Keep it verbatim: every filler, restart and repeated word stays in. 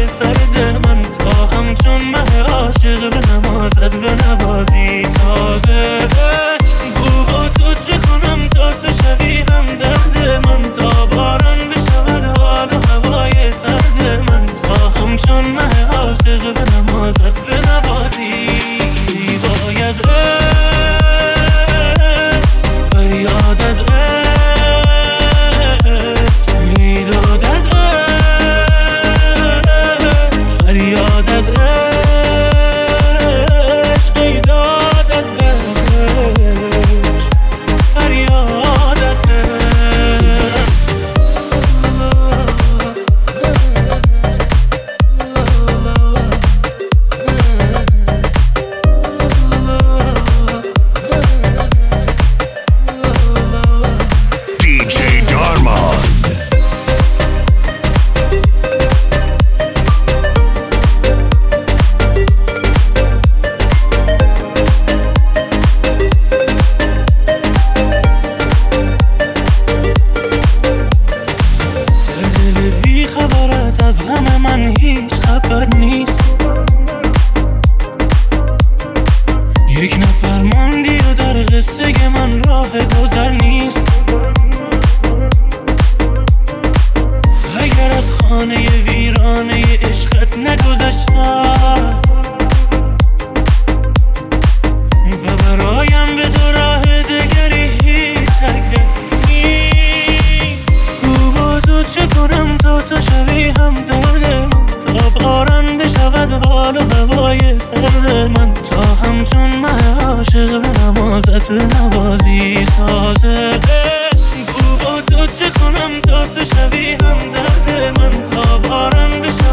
سرد من تا همچون مه عاشق به نمازت به نوازی تازه گو با تو چه کنم تا تو شوی هم درد من تا باران بشود حال و هوای سرد من تا همچون مه عاشق به نمازت به نوازی وای از فریاد از عشق میداد از عشق فریاد از عشق میداد از عشق فریاد از از غم من هیچ خبر نیست یک نفر ماندی و در قصه من راه گذر نیست اگر از خانه ویرانه عشقت نگذشتم و برایم به تو راه دگری هیچ اگر گو با تو چه کنم تا تو شوی هم درد من تا باران بشود حال و هوای سرد من تا همچون مه عاشق به نمازت نوازی سازه گو با تو چه کنم تا تو شوی هم درد من تا باران بشود